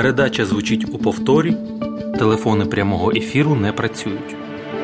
Передача звучить у повторі. Телефони прямого ефіру не працюють.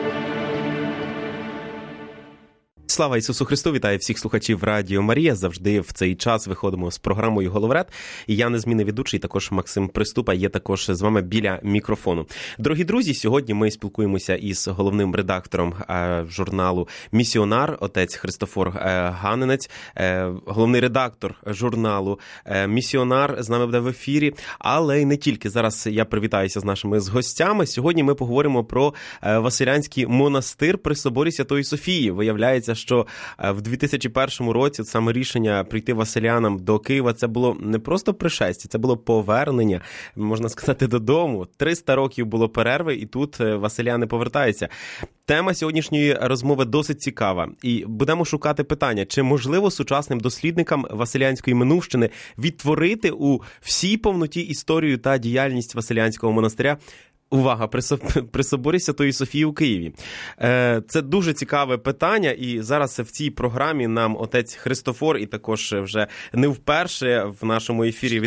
Слава Ісусу Христу! Вітаю всіх слухачів Радіо Марія. Завжди в цей час виходимо з програмою «Головред». І я незмінний ведучий, також Максим Приступа, є також з вами біля мікрофону. Дорогі друзі, сьогодні ми спілкуємося із головним редактором журналу «Місіонар», отець Христофор Ганинець, головний редактор журналу «Місіонар» з нами буде в ефірі. Але й не тільки. Зараз я привітаюся з нашими гостями. Сьогодні ми поговоримо про Василянський монастир при соборі Святої Софії. Виявляється, що в 2001 році саме рішення прийти василянам до Києва, це було не просто пришестя, це було повернення, можна сказати, додому. 300 років було перерви, і тут василяни повертаються. Тема сьогоднішньої розмови досить цікава. І будемо шукати питання, чи можливо сучасним дослідникам Василянської минувщини відтворити у всій повноті історію та діяльність Василянського монастиря. Увага, при соборі Святої Софії у Києві. Це дуже цікаве питання, і зараз в цій програмі нам отець Христофор, і також вже не вперше в нашому ефірі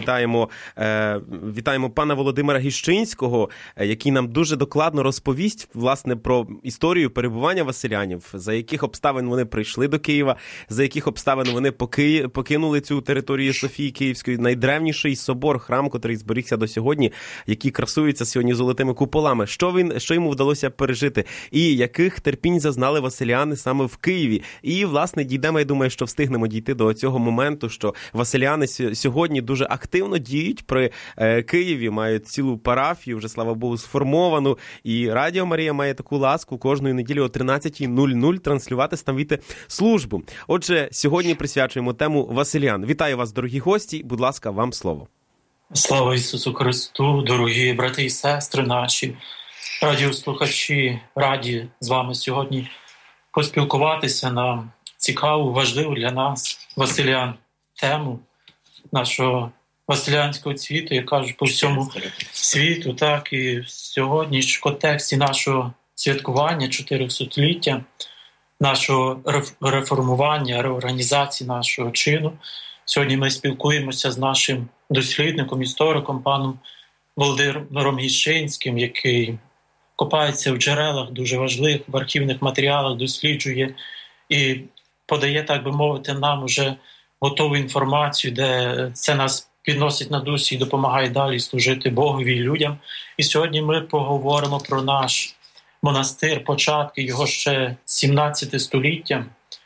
вітаємо пана Володимира Гіщинського, який нам дуже докладно розповість, власне, про історію перебування василянів, за яких обставин вони прийшли до Києва, за яких обставин вони покинули цю територію Софії Київської, найдревніший собор, храм, котрий зберігся до сьогодні, який красується сьогодні золотими куполами. Що йому вдалося пережити? І яких терпінь зазнали василяни саме в Києві? І, власне, дійдемо, я думаю, що встигнемо дійти до цього моменту, що василяни сьогодні дуже активно діють при Києві, мають цілу парафію, вже, слава Богу, сформовану. І Радіо Марія має таку ласку кожної неділі о 13:00 транслювати ставити службу. Отже, сьогодні присвячуємо тему василян. Вітаю вас, дорогі гості. Будь ласка, вам слово. Слава Ісусу Христу, дорогі брати і сестри наші, радіослухачі, раді з вами сьогодні поспілкуватися на цікаву, важливу для нас, василян, тему нашого василянського цвіту, я кажу, по всьому світу, так і сьогодні в контексті нашого святкування 400-ліття, нашого реформування, реорганізації нашого чину. Сьогодні ми спілкуємося з нашим дослідником, істориком, паном Володимиром Гіщинським, який копається в джерелах дуже важливих, в архівних матеріалах, досліджує і подає, так би мовити, нам уже готову інформацію, де це нас підносить на дусі і допомагає далі служити Богові і людям. І сьогодні ми поговоримо про наш монастир, початки його ще 17 століття,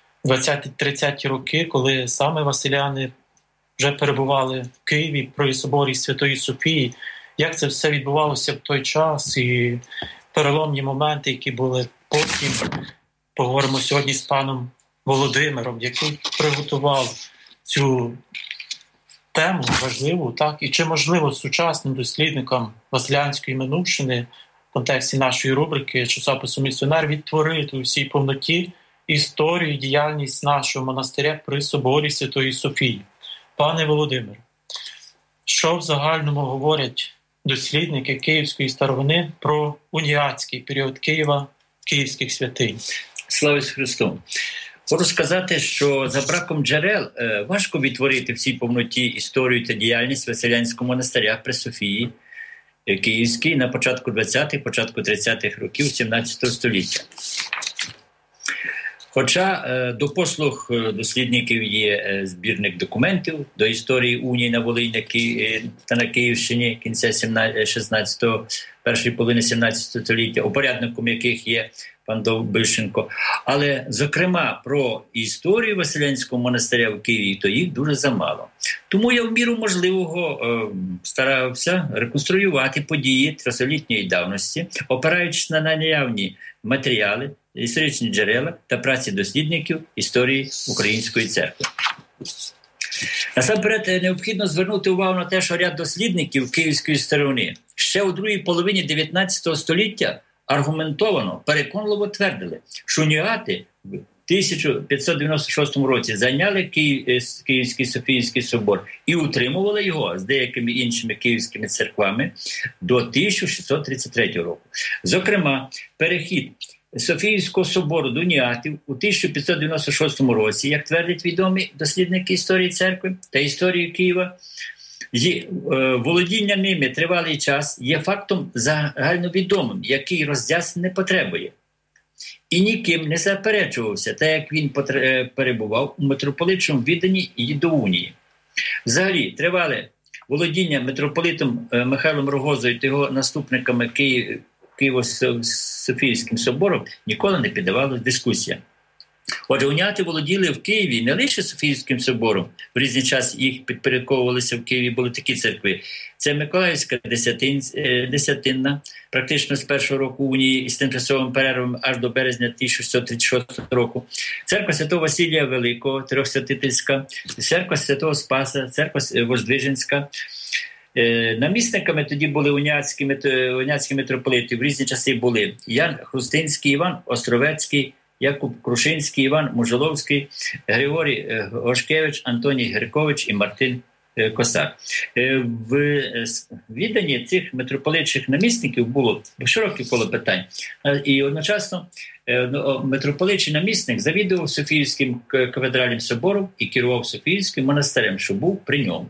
20-30 роки, коли саме василяни вже перебували в Києві при соборі Святої Софії. Як це все відбувалося в той час і переломні моменти, які були потім. Поговоримо сьогодні з паном Володимиром, який приготував цю тему важливу, так, і чи можливо сучасним дослідникам василянської минувщини в контексті нашої рубрики «Часопису Місіонар» відтворити у всій повноті історію і діяльність нашого монастиря при соборі Святої Софії. Пане Володимире, що в загальному говорять дослідники київської старовини про уніатський період Києва, київських святинь? Слава Ісусу Христу! Хочу сказати, що за браком джерел важко відтворити в цій повноті історію та діяльність Василянського монастиря при Софії Київській на початку 20-х, початку 30-х років 17 століття. Хоча до послуг дослідників є збірник документів до історії унії на Волині та на Київщині кінця 16-го, першої половини 17 століття, упорядником яких є пан Довбишенко. Але, зокрема, про історію Василянського монастиря в Києві, то їх дуже замало. Тому я в міру можливого старався реконструювати події трьохсотлітньої давності, опираючись на наявні матеріали, історичні джерела та праці дослідників історії Української церкви. Насамперед, необхідно звернути увагу на те, що ряд дослідників київської старовини ще у другій половині 19 століття аргументовано, переконливо твердили, що уніати в 1596 році зайняли Київський Софійський собор і утримували його з деякими іншими київськими церквами до 1633 року. Зокрема, перехід Софійського собору до уніатів у 1596 році, як твердять відомі дослідники історії церкви та історії Києва, Володіння ними тривалий час є фактом загальновідомим, який роз'яснень не потребує. І ніким не заперечувався, так як він перебував у митрополитчому відданні і до унії. Взагалі, тривале володіння митрополитом Михайлом Рогозою та його наступниками Києво-Софійським собором ніколи не піддавалося дискусіям. Отже, уніати володіли в Києві не лише Софійським собором, в різний час їх підпорядковувалися в Києві, були такі церкви. Це Миколаївська Десятинна, практично з першого року унії із тимчасовим перервом аж до березня 1636 року. Церква Святого Василія Великого, Трьохсвятительська, церква Святого Спаса, церква Воздвиженська. Намісниками тоді були уніатські митрополити. В різні часи були Ян Хрустинський, Іван Островецький, Якуб Крушинський, Іван Мужеловський, Григорій Гошкевич, Антоній Геркович і Мартин Косар. В відданні цих митрополитчих намісників було широке коло питань. І одночасно митрополитчий намісник завідував Софіївським кафедральним собором і керував Софіївським монастирем, що був при ньому.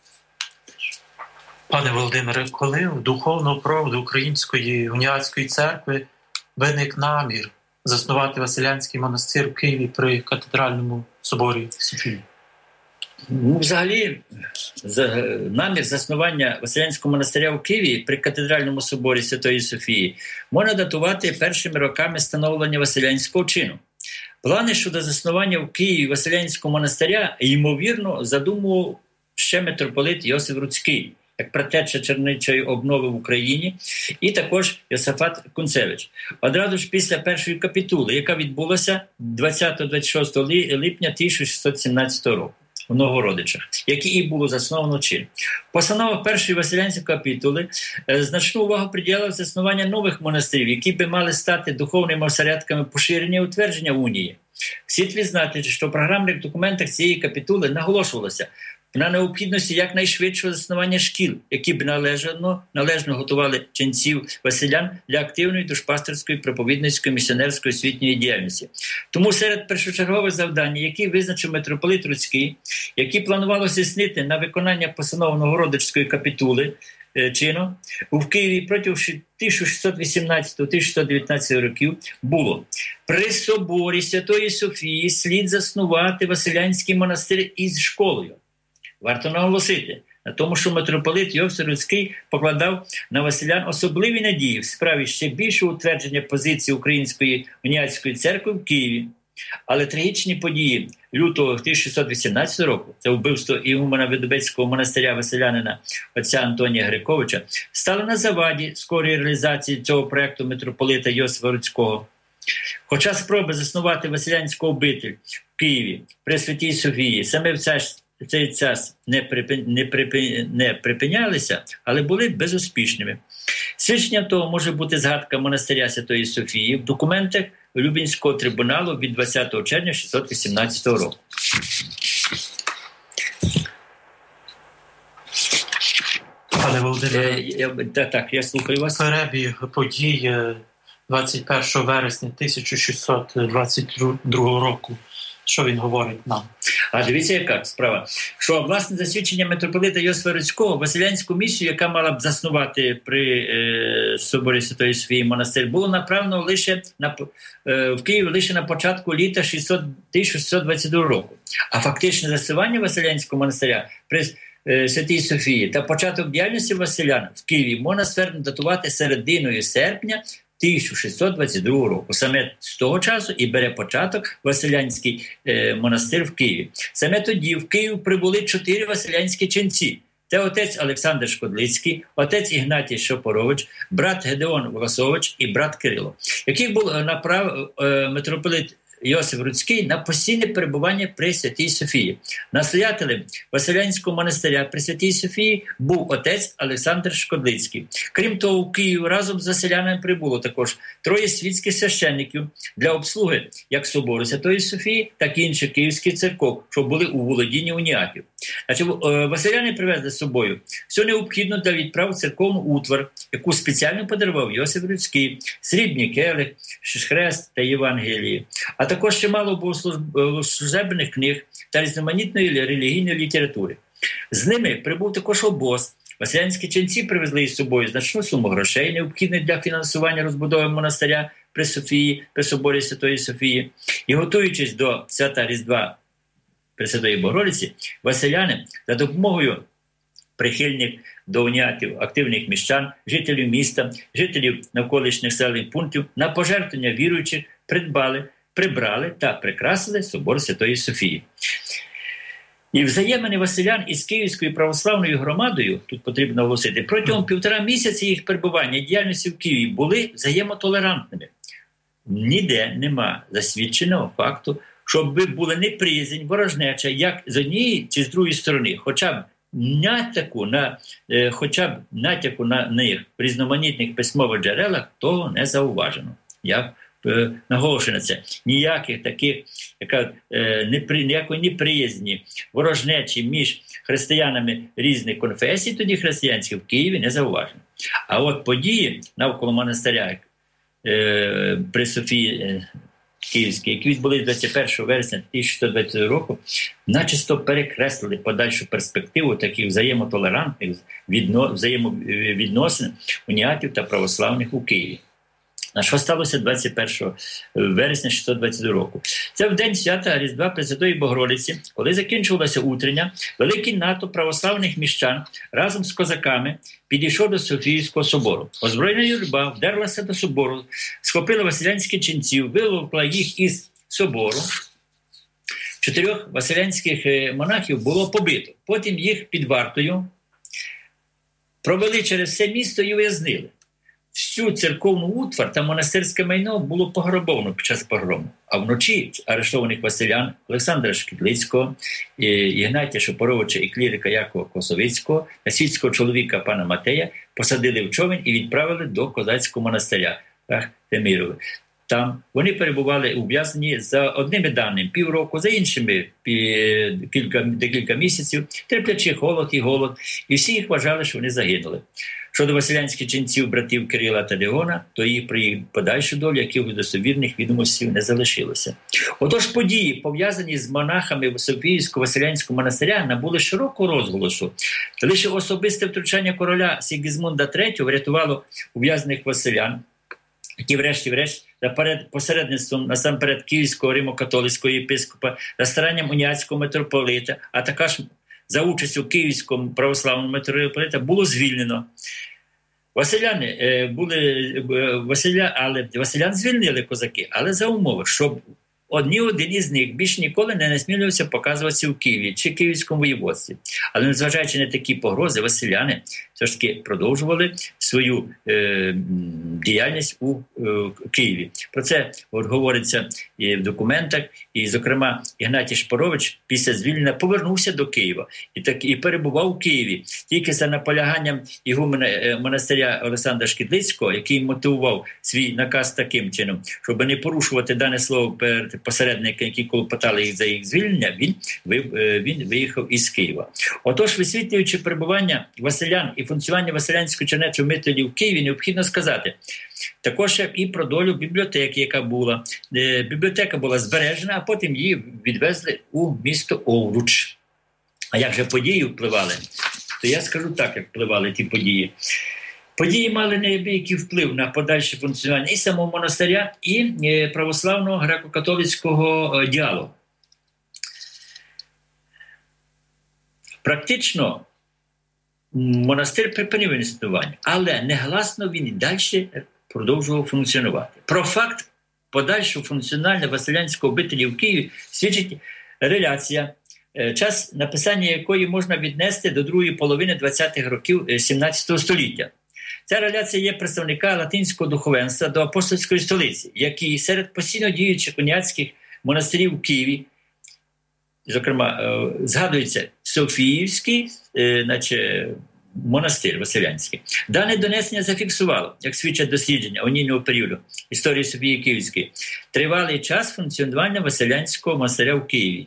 Пане Володимире, коли в духовного проводу Української уніатської церкви виник намір заснувати Василянський монастир в Києві при катедральному соборі Софії? Взагалі, намір заснування Василянського монастиря в Києві при катедральному соборі Святої Софії можна датувати першими роками становлення Василянського чину. Плани щодо заснування в Києві Василянського монастиря, ймовірно, задумував ще митрополит Йосиф Руцький, як предтеча черничої обнови в Україні, і також Йосафат Кунцевич. Одразу ж після першої капітули, яка відбулася 20-26 липня 1617 року в Новгородичах, які і було засновано чин. В постановах першої Василянської капітули значну увагу приділяв заснування нових монастирів, які би мали стати духовними осередками поширення і утвердження унії. Слід відзнати, що в програмних документах цієї капітули наголошувалося на необхідності якнайшвидшого заснування шкіл, які б належно готували ченців василян для активної душпастерської, проповідницької, місіонерської освітньої діяльності. Тому серед першочергових завдань, які визначив митрополит Руцький, які планувало здійснити на виконання постанов Новгородицької капітули чином, в Києві протягом 1618-1619 років було: при соборі Святої Софії слід заснувати Василянський монастир із школою. Варто наголосити на тому, що митрополит Йосиф Руцький покладав на василян особливі надії в справі ще більшого утвердження позиції Української уніатської церкви в Києві. Але трагічні події лютого 1618 року, це вбивство ігумена Видобецького монастиря василянина отця Антонія Гриковича, стали на заваді скорої реалізації цього проєкту митрополита Йосифа Руцького. Хоча спроби заснувати Василянську обитель в Києві при Святій Софії саме в цей час не припинялися, але були безуспішними. Свідченням того може бути згадка монастиря Святої Софії в документах Люблінського трибуналу від 20 червня 1618 року. Пане Володимире, я слухаю вас. Перебіг подій 21 вересня 1622 року. Що він говорить нам? А дивіться, яка справа. Що, власне, засвідчення митрополита Йосифа Руцького Василянську місію, яка мала б заснувати при соборі Святої Софії монастир, було направлено лише в Києві лише на початку літа 1622 року. А фактичне заснування Василянського монастиря при Святій Софії та початок діяльності василян в Києві можна ствердно датувати серединою серпня 1622 року. Саме з того часу і бере початок Василянський монастир в Києві. Саме тоді в Київ прибули 4 василянські ченці. Це отець Олександр Шкодлицький, отець Ігнатій Шопорович, брат Гедеон Власович і брат Кирило, яких був направив митрополит Йосиф Руцький на постійне перебування при Святій Софії. Настоятелем Василянського монастиря при Святій Софії був отець Олександр Шкодлицький. Крім того, в Київ разом з василянами прибуло також 3 світських священників для обслуги як собору Святої Софії, так і інших київських церков, що були у володінні уніатів. Василяни привезли з собою все необхідне для відправ в церковну утвар, яку спеціально подарував Йосиф Руцький, срібні келих, хрест та Євангелії, а також чимало богослужебних книг та різноманітної релігійної літератури. З ними прибув також обоз. Василянські ченці привезли із собою значну суму грошей, необхідних для фінансування розбудови монастиря при Софії, при соборі Святої Софії. І готуючись до свята Різдва Пресвятої Богородиці, василяни за допомогою прихильних до уніатів, активних міщан, жителів міста, жителів навколишніх населених пунктів на пожертвування віруючих прибрали та прикрасили собор Святої Софії. І взаємини василян із Київською православною громадою, тут потрібно оголосити, протягом 1,5 місяця їх перебування і діяльності в Києві були взаємотолерантними. Ніде нема засвідченого факту, щоб були неприязнь, ворожнеча, як з однієї чи з другої сторони, хоча б натяку на них в різноманітних письмових джерелах того не зауважено. Я наголошую на це. Ніяких таких, ніякої неприязні, ворожнечі між християнами різних конфесій, тоді християнських, в Києві не зауважено. А от події навколо монастиря при Софії Київській, які відбулись 21 вересня 1620 року, начисто перекреслили подальшу перспективу таких взаємотолерантних взаємовідносин уніатів та православних у Києві. На що сталося 21 вересня 1622 року. Це в день свята Різдва Пресвятої Богородиці, коли закінчувалася утрення, великий натовп православних міщан разом з козаками підійшов до Софійського собору. Озброєна юрба вдерлася до собору, схопила василянських ченців, виловила їх із собору. 4 василянських монахів було побито. Потім їх під вартою провели через все місто і ув'язнили. Всю церковну утвар та монастирське майно було пограбовано під час погрому. А вночі арештованих василян Олександра Шкідлицького, Ігнатія Шопоровича і клірика Якова Косовицького та світського чоловіка пана Матея посадили в човен і відправили до козацького монастиря Темирове. Там вони перебували ув'язнені за одними даними півроку, за іншими декілька місяців, терплячи холод і голод, і всі їх вважали, що вони загинули. Щодо василянських ченців братів Кирила та Леона, то їх про їх подальшу долю якихось достовірних відомостей не залишилося. Отож події, пов'язані з монахами Софійського василянського монастиря, набули широкого розголосу. Та лише особисте втручання короля Сігізмунда III врятувало ув'язнених василян, які врешті-решт за посередництвом насамперед Київського римо-католицького єпископа, за старанням уніатського митрополита, а також за участю Київського православного митрополита було звільнено. Василян звільнили козаки, але за умови, щоб один із них більш ніколи не насмілювався показуватися в Києві чи Київському воєводстві. Але незважаючи на такі погрози, василяни все ж таки продовжували свою діяльність у Києві. Про це говориться і в документах, і, зокрема, Ігнатій Шпорович після звільнення повернувся до Києва і перебував у Києві. Тільки за наполяганням ігумена монастиря Олександра Шкідлицького, який мотивував свій наказ таким чином, щоб не порушувати дане слово перед посередники, які клопотали їх за їх звільнення, він виїхав із Києва. Отож, висвітлюючи перебування василян і функціонування Василянської чернечої митрополії в Києві, необхідно сказати також і про долю бібліотеки, яка була. Бібліотека була збережена, а потім її відвезли у місто Овруч. А як же події впливали? То я скажу так, як впливали ті події. Події мали неабиякий вплив на подальше функціонування і самого монастиря, і православного греко-католицького діалогу. Практично монастир припинив існування, але негласно він і далі продовжував функціонувати. Про факт подальшого функціонування Василянської обителі в Києві свідчить реляція, час написання якої можна віднести до другої половини 20-х років 17 століття. Ця реляція є представника латинського духовенства до апостольської столиці, який серед постійно діючих уніатських монастирів в Києві, зокрема, згадується Софіївський, монастир Василянський. Дане донесення зафіксувало, як свідчать дослідження унійного періоду історії Софії Київської, тривалий час функціонування Василянського монастиря в Києві.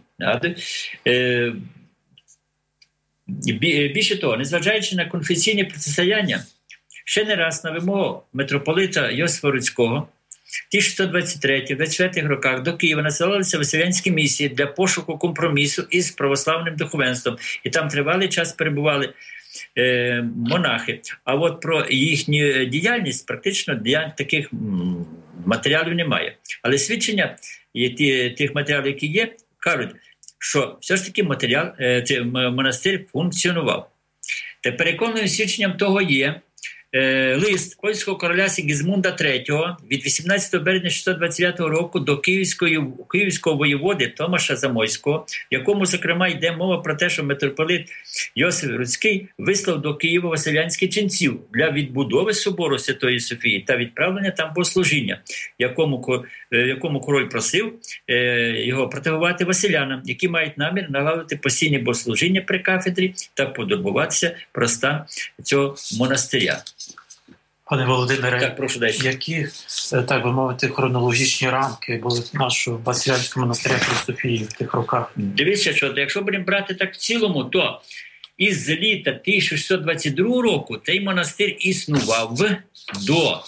Більше того, незважаючи на конфесійне протистояння, ще не раз на вимогу митрополита Йосифа Руцького В 1623-24 роках до Києва насилалися виселянські місії для пошуку компромісу із православним духовенством. І там тривалий час перебували монахи. А от про їхню діяльність практично таких матеріалів немає. Але свідчення тих матеріалів, які є, кажуть, що все ж таки монастир функціонував. Та переконаним свідченням того є лист польського короля Сігізмунда III від 18 березня 629 року до київського воєводи Томаша Замойського, в якому, зокрема, йде мова про те, що митрополит Йосиф Руцький вислав до Києва василянських ченців для відбудови собору Святої Софії та відправлення там богослужіння, якому король просив його протегувати василянам, які мають намір налагодити постійне богослужіння при кафедрі та подобуватися про стан цього монастиря. Пане Володимире, так, прошу далі. Які, так би мовити, хронологічні рамки були нашого Василянського монастиря при Софії в тих роках? Дивіться, що якщо будемо брати так в цілому, то із літа 1622 року цей монастир існував до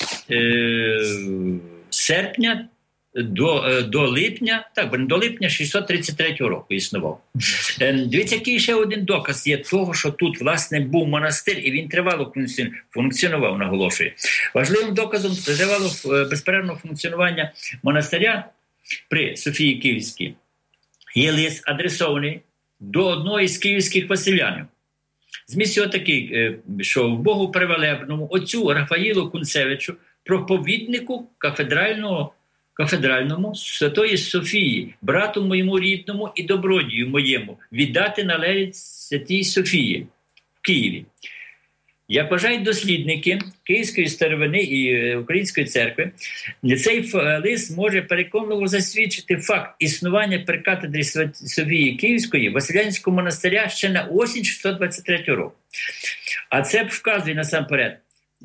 серпня, до липня 633 року існував. Дивіться, який ще один доказ є того, що тут, власне, був монастир, і він тривало функціонував, наголошую. Важливим доказом тривало безперервного функціонування монастиря при Софії Київській є лист, адресований до одного із київських василянів. Зміст його такий, що в Богу Превелебному отцю Рафаїлу Кунцевичу, проповіднику кафедральному Святої Софії, брату моєму рідному і добродію моєму, віддати належить Святій Софії в Києві. Як вважають дослідники Київської старовини і Української церкви, цей лист може переконливо засвідчити факт існування при кафедрі Софії Київської Василянського монастиря ще на осінь 623 року. А це вказує насамперед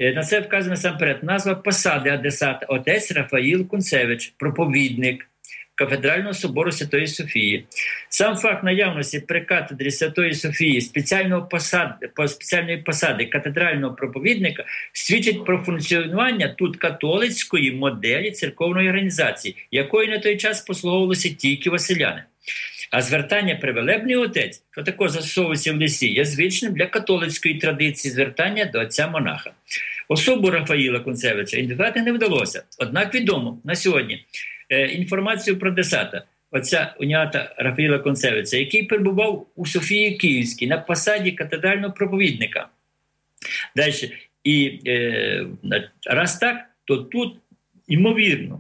назва посади адресата отець Рафаїл Кунцевич, проповідник Кафедрального собору Святої Софії. Сам факт наявності при кафедрі Святої Софії спеціальної посади катедрального проповідника свідчить про функціонування тут католицької моделі церковної організації, якою на той час послуговувалися тільки василяни. А звертання «Превелебний отець», що також застосовується в листі, є звичним для католицької традиції звертання до отця-монаха. Особу Рафаїла Кунцевича ідентифікувати не вдалося. Однак відомо на сьогодні інформацію про десата, отця уніата Рафаїла Кунцевича, який перебував у Софії Київській на посаді катедрального проповідника. Далі. І раз так, то тут, ймовірно,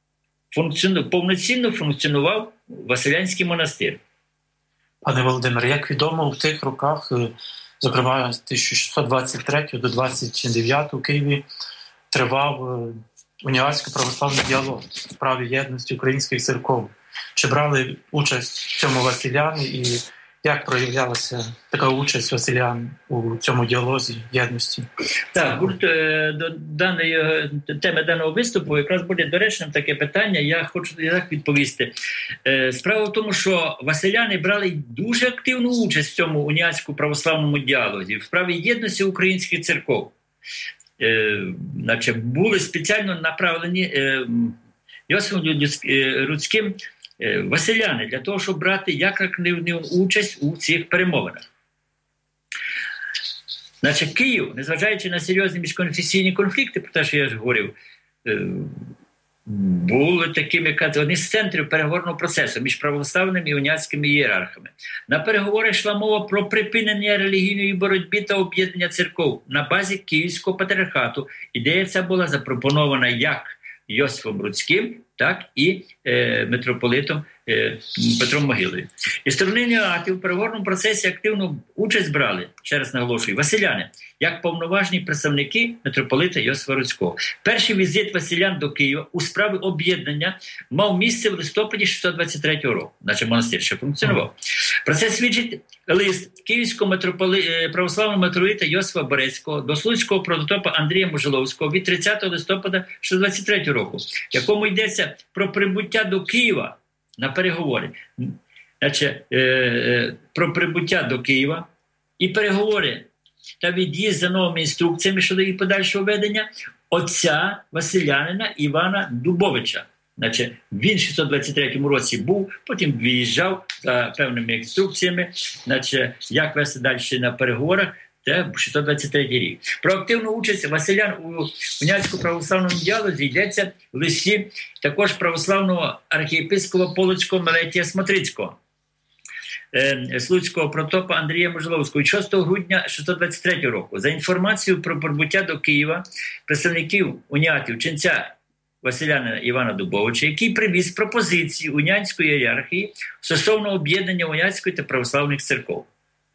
повноцінно функціонував Василянський монастир. Пане Володимире, як відомо, в тих роках, зокрема з 1623 до 29 у Києві тривав уніатсько православний діалог у справі єдності українських церков. Чи брали участь в цьому василяни і як проявлялася така участь василян у цьому діалозі єдності? Так, до даної теми даного виступу якраз буде доречним таке питання. Я хочу так відповісти. Справа в тому, що василяни брали дуже активну участь в цьому уніатському православному діалозі, в справі єдності українських церков. Були спеціально направлені Йосифом Руцьким василяни для того, щоб брати як активну участь у цих перемовинах. Київ, незважаючи на серйозні міжконфесійні конфлікти, про те, що я ж говорив, були такими, одні з центрів переговорного процесу між православними і уніатськими ієрархами. На переговорах йшла мова про припинення релігійної боротьби та об'єднання церков на базі Київського патріархату. Ідея ця була запропонована як Йосифом Руцьким, так і митрополитом Петром Могилою. І сторони уніатів в переговорному процесі активну участь брали, ще раз наголошую, василяни, як повноважні представники митрополита Йосифа Руцького. Перший візит василян до Києва у справі об'єднання мав місце в листопаді 623 року, наче монастир ще функціонував. Про це свідчить лист Київського православного митрополита Йосифа Борецького до Слуцького протопопа Андрія Можиловського від 30 листопада 623 року, в якому йдеться про прибуття до Києва на переговори. Про прибуття до Києва і переговори та від'їзд за новими інструкціями щодо їх подальшого ведення отця Василянина Івана Дубовича. Значить, він в 623 році був, потім виїжджав за певними інструкціями, значить, як вести далі на переговорах. Це 623 рік. Про активну участь Василян у уніатському православному діалозі йдеться в листі також православного архієпископа Полоцького Мелетія Смотрицького, Слуцького протопа Андрія Можеловського 6 грудня 623 року. За інформацією про прибуття до Києва представників уніатів ченця Василянина Івана Дубовича, який привіз пропозиції уніатської ієрархії стосовно об'єднання уніатської та православних церков.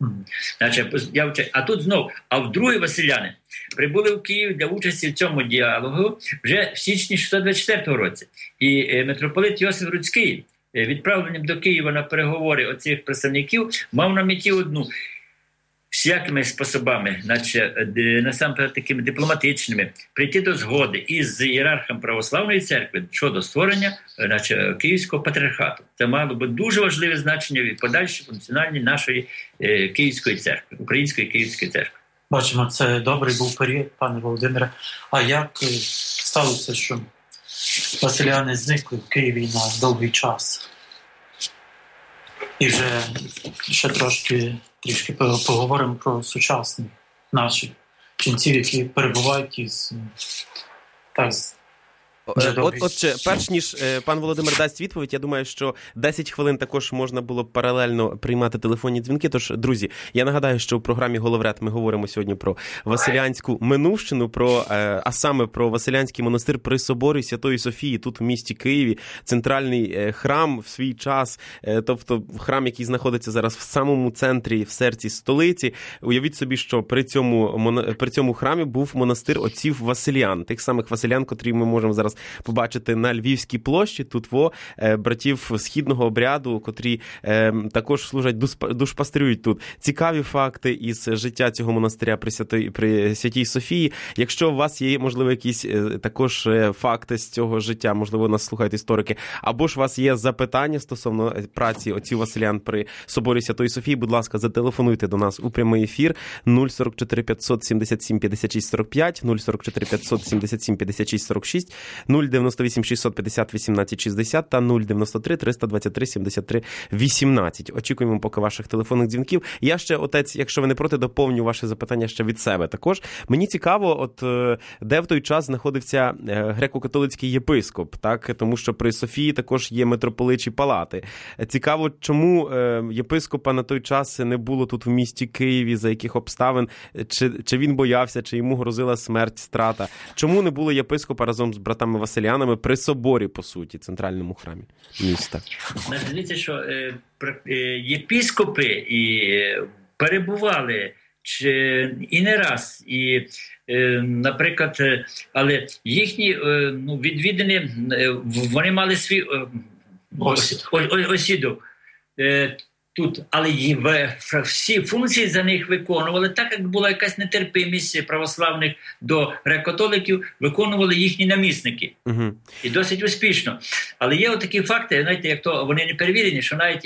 А тут знов, вдруге Василяни прибули в Київ для участі в цьому діалогу вже в січні 624 році. І митрополит Йосиф Руцький відправленням до Києва на переговори оцих представників мав на меті одну – всякими способами, насамперед такими дипломатичними, прийти до згоди із ієрархом православної церкви щодо створення Київського патріархату. Це мало би дуже важливе значення в подальшому функціонуванні нашої Київської церкви, Української Київської церкви. Бачимо, це добрий був період, пане Володимире. А як сталося, що Василяни зникли в Києві на довгий час? І вже ще трішки поговоримо про сучасних наших ченців, які перебувають із Отже, перш ніж пан Володимир дасть відповідь, я думаю, що 10 хвилин також можна було б паралельно приймати телефонні дзвінки. Тож, друзі, я нагадаю, що в програмі «Головред» ми говоримо сьогодні про Василянську минувщину, а саме про Василянський монастир при соборі Святої Софії, тут в місті Києві, центральний храм в свій час, тобто храм, який знаходиться зараз в самому центрі, в серці столиці. Уявіть собі, що при цьому храмі був монастир отців Василян, тих самих Василян, котрі ми можемо зараз побачити на Львівській площі, тут братів східного обряду, котрі також служать, душпастрюють тут. Цікаві факти із життя цього монастиря при Святій Софії. Якщо у вас є, можливо, якісь також факти з цього життя, можливо, нас слухають історики, або ж у вас є запитання стосовно праці отців Василян при соборі Святої Софії, будь ласка, зателефонуйте до нас у прямий ефір 044 577 56 45, 044 577 56 46, 098 650 18 60 та 093 323 73 18. Очікуємо поки ваших телефонних дзвінків. Я ще, отець, якщо ви не проти, доповню ваше запитання ще від себе також. Мені цікаво, де в той час знаходився греко-католицький єпископ, так? Тому що при Софії також є митрополичі палати. Цікаво, чому єпископа на той час не було тут в місті Києві, за яких обставин, чи він боявся, чи йому грозила смерть, страта. Чому не було єпископа разом з братами Василянами при соборі, по суті, центральному храмі міста? Дивіться, що єпископи перебували і не раз, і, наприклад, але їхні відвідини, вони мали свій осідок тут, але всі функції за них виконували, так як була якась нетерпимість православних до греко-католиків, виконували їхні намісники. Угу. І досить успішно. Але є отакі факти, знаєте, як то вони не перевірені, що навіть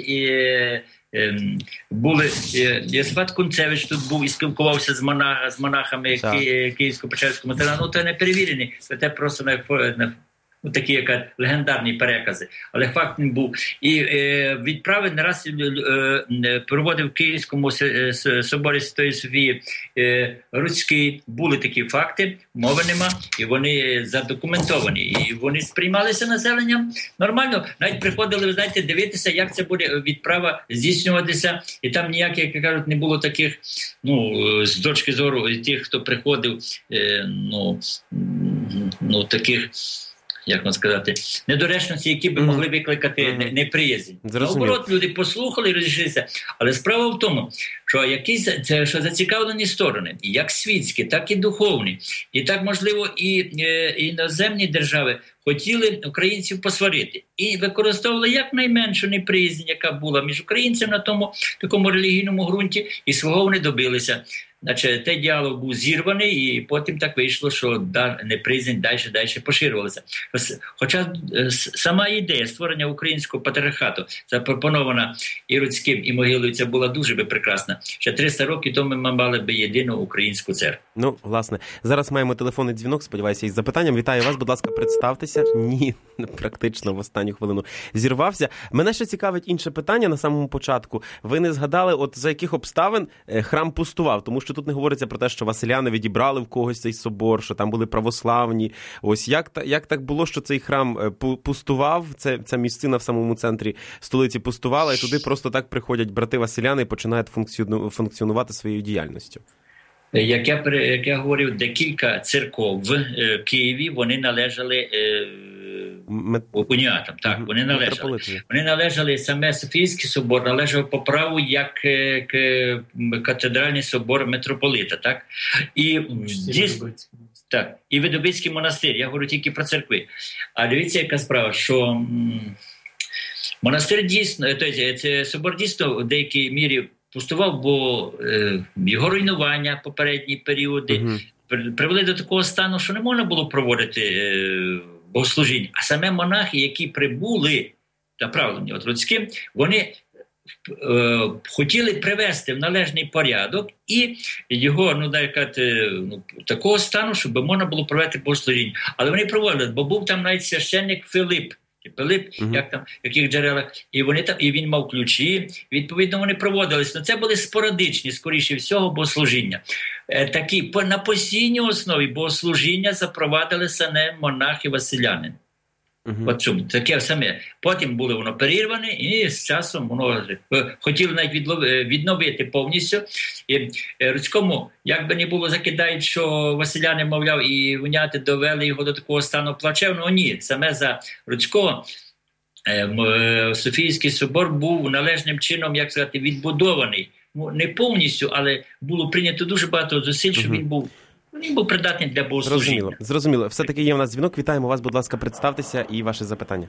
були Йосифат Кунцевич тут був і спілкувався з монахами Київсько-Печерського монастиря. Це не перевірені, це просто такі як легендарні перекази. Але факт не був. І відправи не раз проводив в Київському соборі Святої Софії Руцький. Були такі факти, мови нема, і вони задокументовані. І вони сприймалися населенням нормально. Навіть приходили, ви знаєте, дивитися, як це буде відправа здійснюватися. І там ніяких, як кажуть, не було таких, з точки зору тих, хто приходив, таких, як вам сказати, недоречності, які б могли викликати неприязнь. Наоборот, люди послухали і розійшлися. Але справа в тому, що зацікавлені сторони, як світські, так і духовні, і так, можливо, і іноземні держави хотіли українців посварити. І використовували якнайменшу неприязнь, яка була між українцями на тому такому релігійному ґрунті, і свого вони добилися. значить, той діалог був зірваний, і потім так вийшло, що неприязнь далі поширювалася. Хоча сама ідея створення українського патріархату, запропонована і Рудським, і Могилою, це була дуже би прекрасна. Ще 300 років тому ми мали би єдину українську церкву. Ну, власне, зараз маємо телефонний дзвінок, сподіваюся, із запитанням. Вітаю вас, будь ласка, представтеся. Ні, практично в останню хвилину зірвався. Мене ще цікавить інше питання на самому початку. Ви не згадали, от за яких обставин храм пустував, тому що тут не говориться про те, що василяни відібрали в когось цей собор, що там були православні. Ось як так було, що цей храм пустував, ця місцина в самому центрі столиці пустувала, і туди просто так приходять брати василяни і починають функціонувати своєю діяльністю? Як я говорив, декілька церков в Києві, вони належали уніатам. Так, вони належали. Вони належали, саме Софійський собор належав по праву як катедральний собор митрополита. Так? І Видобицький монастир, я говорю тільки про церкви. А дивіться, яка справа, що монастир дійсно, тобто собор дійсно в деякій мірі пустував, бо його руйнування попередні періоди привели до такого стану, що не можна було проводити богослужіння. А саме монахи, які прибули, направлені от Рудським, вони хотіли привести в належний порядок і його, такого стану, щоб можна було провести богослужіння. Але вони проводили, бо був там навіть священник Филип, як там, в яких джерелах, і він мав ключі, відповідно вони проводились. Це були спорадичні, скоріше всього, богослужіння. Такі, на постійній основі богослужіння запровадили саме монахи-василяни. От чому, таке саме. Потім було воно перерване, і з часом воно хотіли навіть відновити повністю. І Рудському, як би не було, закидають, що василяни, мовляв, і уняти довели його до такого стану плачевного. Ні, саме за Рудського Софійський собор був належним чином, як сказати, відбудований. Не повністю, але було прийнято дуже багато зусиль, щоб він був придатний для богослужіння. Зрозуміло. Все-таки є у нас дзвінок. Вітаємо вас, будь ласка, представтеся і ваше запитання.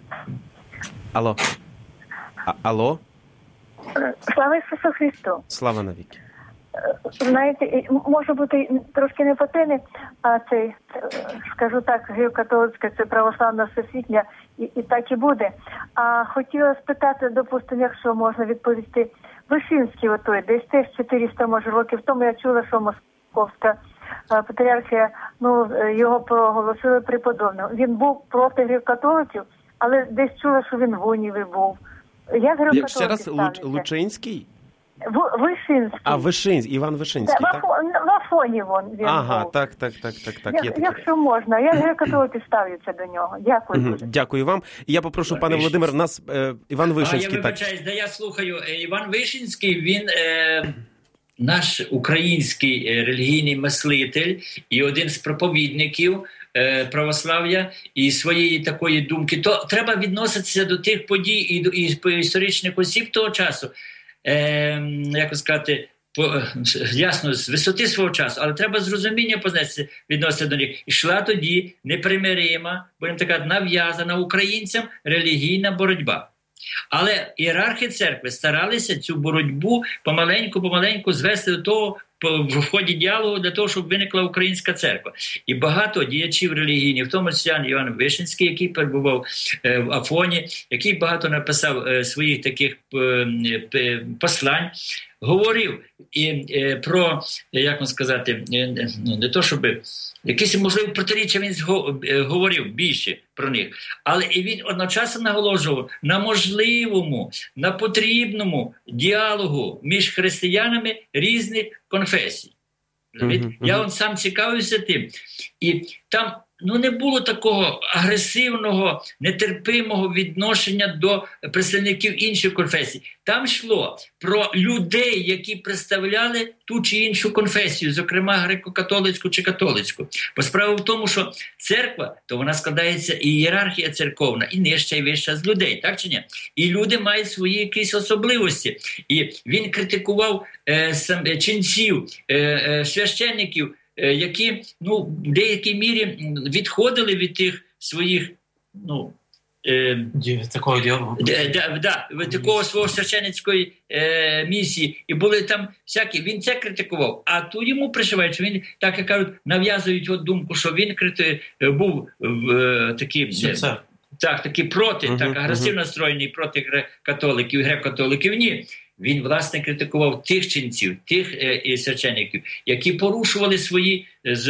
Алло? Слава Ісусу Христу! Слава навіки! Знаєте, може бути трошки не по темі, а це, скажу так, греко-католицька, це православна всесвітня, і так і буде. А хотіла спитати, допустимо, якщо можна відповісти, Вишинський отой, десь теж 400, може, років тому я чула, що Московська патріархія, його проголосили преподобним. Він був проти греко-католиків, але десь чула, що він в Уніві був. Як греко-католики ще раз, ставляться? Лучинський? Вишинський. Вишинський, Іван Вишинський, так? В Афоні він був. Так. Якщо можна, як греко-католики ставляться до нього. Дякую дуже. Дякую вам. І я попрошу, пане Володимир, нас Іван Вишинський. Я вибачаюсь, я слухаю. Іван Вишинський, він наш український релігійний мислитель і один з проповідників православ'я і своєї такої думки. То треба відноситися до тих подій і історичних осіб того часу. Як сказати, ясно, з висоти свого часу, але треба з розуміння відноситися до них. Ішла тоді непримирима, будемо так казати, нав'язана українцям релігійна боротьба. Але ієрархи церкви старалися цю боротьбу помаленьку звести до того, в ході діалогу для того, щоб виникла українська церква. І багато діячів релігійних, в тому числі Іван Вишинський, який перебував в Афоні, який багато написав своїх таких послань, говорив про, як вам сказати, не то, щоб якісь, можливо, протиріччя він говорив більше про них. Але і він одночасно наголошував на можливому, на потрібному діалогу між християнами різних конфесій. Я вам сам цікавився тим. І там не було такого агресивного, нетерпимого відношення до представників інших конфесій. Там йшло про людей, які представляли ту чи іншу конфесію, зокрема греко-католицьку чи католицьку. Бо справа в тому, що церква, то вона складається і ієрархія церковна, і нижча, і вища з людей, так чи ні? І люди мають свої якісь особливості. І він критикував ченців, священників, які в деякій мірі відходили від тих своїх такого діалогу. Такого свого священницької місії. І були там всякі, він це критикував. А тут йому пришивають, що він, так як кажуть, нав'язують от думку, що він був такий проти, так агресивно настроєний проти католиків, греко-католиків. Ні. Він, власне, критикував тих ченців, тих священників, які порушували свої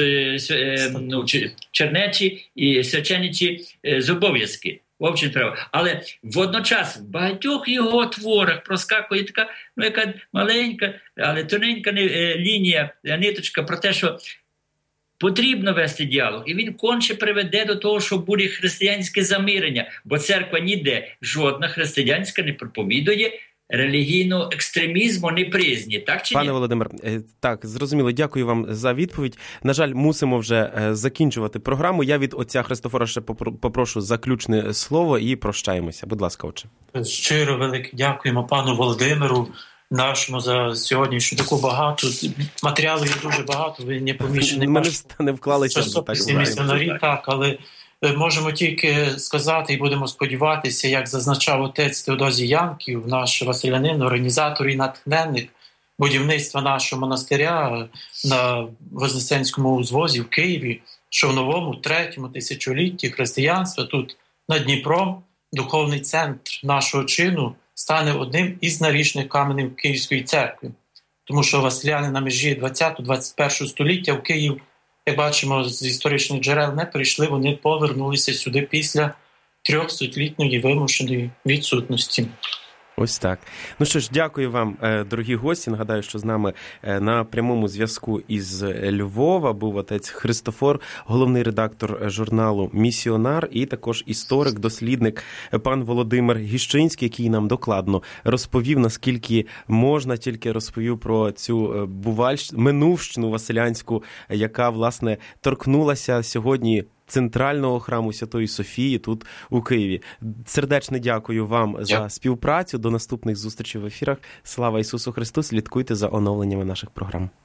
чернечі і священничі зобов'язки. Але водночас в багатьох його творах проскакує така, яка маленька, але тоненька лінія, ниточка про те, що потрібно вести діалог. І він конче приведе до того, що буде християнське замирення, бо церква ніде, жодна християнська не проповідує релігійного екстремізму, неприязні, так чи ні? Пане Володимир, так, зрозуміло, дякую вам за відповідь. На жаль, мусимо вже закінчувати програму. Я від отця Христофора ще попрошу заключне слово і прощаємося. Будь ласка, отче. Щиро велике дякуємо пану Володимиру нашому за сьогоднішню таку багату. Матеріалу є дуже багато, ви не поміщені. Ми не вклалися. Так, але можемо тільки сказати і будемо сподіватися, як зазначав отець Теодозій Янків, наш василянин, організатор і натхненник будівництва нашого монастиря на Вознесенському узвозі в Києві, що в новому 3-му тисячолітті християнства тут над Дніпром духовний центр нашого чину стане одним із наріжних каменів Київської церкви. Тому що василяни на межі 20-21 століття в Київ, як бачимо з історичних джерел, не прийшли, вони повернулися сюди після 300-літньої вимушеної відсутності. Ось так. Ну що ж, дякую вам, дорогі гості. Нагадаю, що з нами на прямому зв'язку із Львова був отець Христофор, головний редактор журналу «Місіонар» і також історик, дослідник пан Володимир Гіщинський, який нам докладно розповів, наскільки можна, тільки розповів про цю минувщину василянську, яка, власне, торкнулася сьогодні центрального храму Святої Софії тут у Києві. Сердечно дякую вам за співпрацю. До наступних зустрічей в ефірах. Слава Ісусу Христу! Слідкуйте за оновленнями наших програм.